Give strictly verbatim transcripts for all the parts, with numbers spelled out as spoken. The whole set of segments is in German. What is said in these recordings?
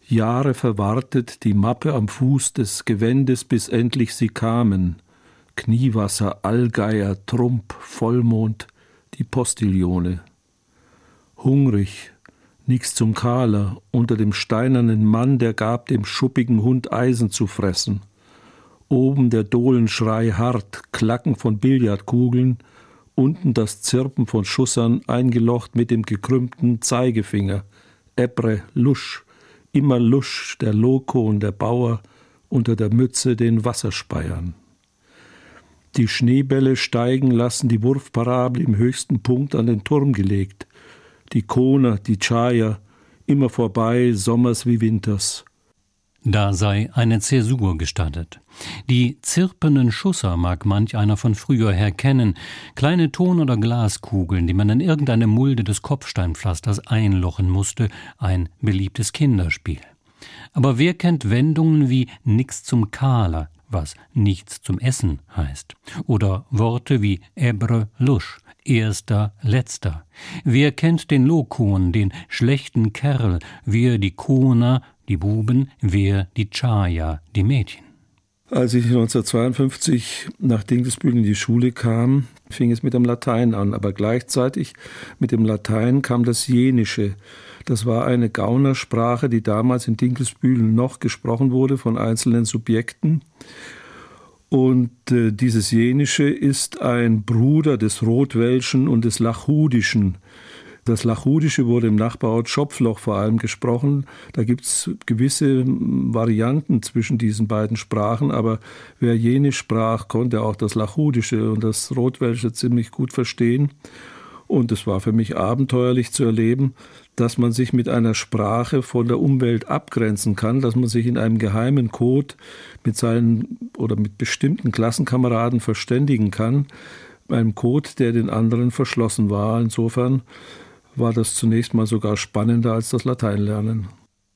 Jahre verwartet die Mappe am Fuß des Gewändes, bis endlich sie kamen. Kniewasser, Allgeier, Trump, Vollmond, die Postillone. Hungrig, nix zum Kahler, unter dem steinernen Mann, der gab dem schuppigen Hund Eisen zu fressen. Oben der Dohlenschrei hart, Klacken von Billardkugeln, unten das Zirpen von Schussern, eingelocht mit dem gekrümmten Zeigefinger. Ebre, Lusch, immer Lusch, der Lokon, der Bauer, unter der Mütze den Wasserspeiern. Die Schneebälle steigen lassen, die Wurfparabel im höchsten Punkt an den Turm gelegt. Die Koner, die Chaya, immer vorbei, sommers wie winters. Da sei eine Zäsur gestattet. Die zirpenden Schusser mag manch einer von früher her kennen, kleine Ton- oder Glaskugeln, die man in irgendeine Mulde des Kopfsteinpflasters einlochen musste, ein beliebtes Kinderspiel. Aber wer kennt Wendungen wie nix zum Kahler, was nichts zum Essen heißt, oder Worte wie Ebre, Lusch, erster, letzter? Wer kennt den Lokon, den schlechten Kerl, wer die Kona, die Buben, wer die Chaya, die Mädchen? Als ich neunzehnhundertzweiundfünfzig nach Dinkelsbühl in die Schule kam, fing es mit dem Latein an, aber gleichzeitig mit dem Latein kam das Jenische. Das war eine Gaunersprache, die damals in Dinkelsbühl noch gesprochen wurde von einzelnen Subjekten. Und äh, dieses Jenische ist ein Bruder des Rotwelschen und des Lachudischen. Das Lachudische wurde im Nachbarort Schopfloch vor allem gesprochen. Da gibt es gewisse Varianten zwischen diesen beiden Sprachen, aber wer Jenisch sprach, konnte auch das Lachudische und das Rotwelsche ziemlich gut verstehen. Und es war für mich abenteuerlich zu erleben, dass man sich mit einer Sprache von der Umwelt abgrenzen kann, dass man sich in einem geheimen Code mit seinen oder mit bestimmten Klassenkameraden verständigen kann, einem Code, der den anderen verschlossen war. Insofern war das zunächst mal sogar spannender als das Lateinlernen.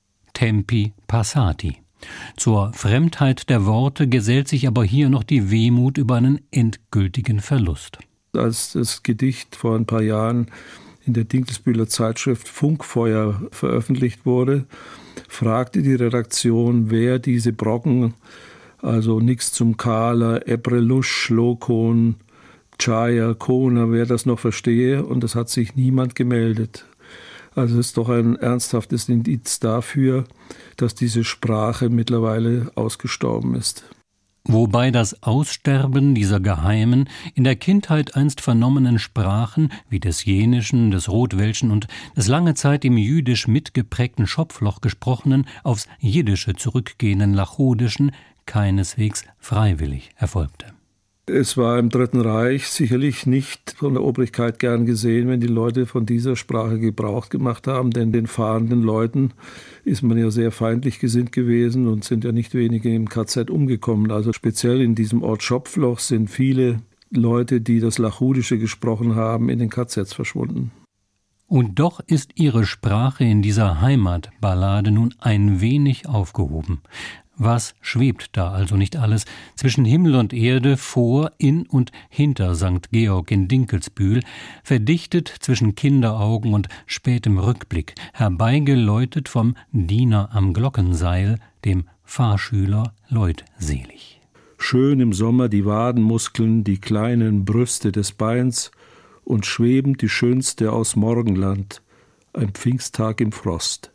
Tempi passati. Zur Fremdheit der Worte gesellt sich aber hier noch die Wehmut über einen endgültigen Verlust. Als das Gedicht vor ein paar Jahren in der Dinkelsbühler Zeitschrift Funkfeuer veröffentlicht wurde, fragte die Redaktion, wer diese Brocken, also nix zum Kahler, Ebre, Lusch, Lokon, Chaya, Kona, wer das noch verstehe, und es hat sich niemand gemeldet. Also es ist doch ein ernsthaftes Indiz dafür, dass diese Sprache mittlerweile ausgestorben ist. Wobei das Aussterben dieser geheimen, in der Kindheit einst vernommenen Sprachen, wie des Jenischen, des Rotwelschen und des lange Zeit im jüdisch mitgeprägten Schopfloch gesprochenen, aufs Jiddische zurückgehenden Lachudischen, keineswegs freiwillig erfolgte. Es war im Dritten Reich sicherlich nicht von der Obrigkeit gern gesehen, wenn die Leute von dieser Sprache Gebrauch gemacht haben, denn den fahrenden Leuten ist man ja sehr feindlich gesinnt gewesen und sind ja nicht wenige im K Z umgekommen. Also speziell in diesem Ort Schopfloch sind viele Leute, die das Lachudische gesprochen haben, in den K Zs verschwunden. Und doch ist ihre Sprache in dieser Heimatballade nun ein wenig aufgehoben. Was schwebt da also nicht alles zwischen Himmel und Erde, vor, in und hinter Sankt Georg in Dinkelsbühl, verdichtet zwischen Kinderaugen und spätem Rückblick, herbeigeläutet vom Diener am Glockenseil, dem Fahrschüler leutselig. Schön im Sommer die Wadenmuskeln, die kleinen Brüste des Beins und schwebend die schönste aus Morgenland, ein Pfingsttag im Frost.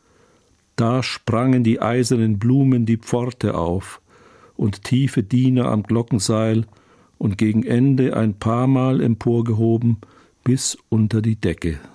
Da sprangen die eisernen Blumen die Pforte auf und tiefe Diener am Glockenseil und gegen Ende ein paar Mal emporgehoben bis unter die Decke.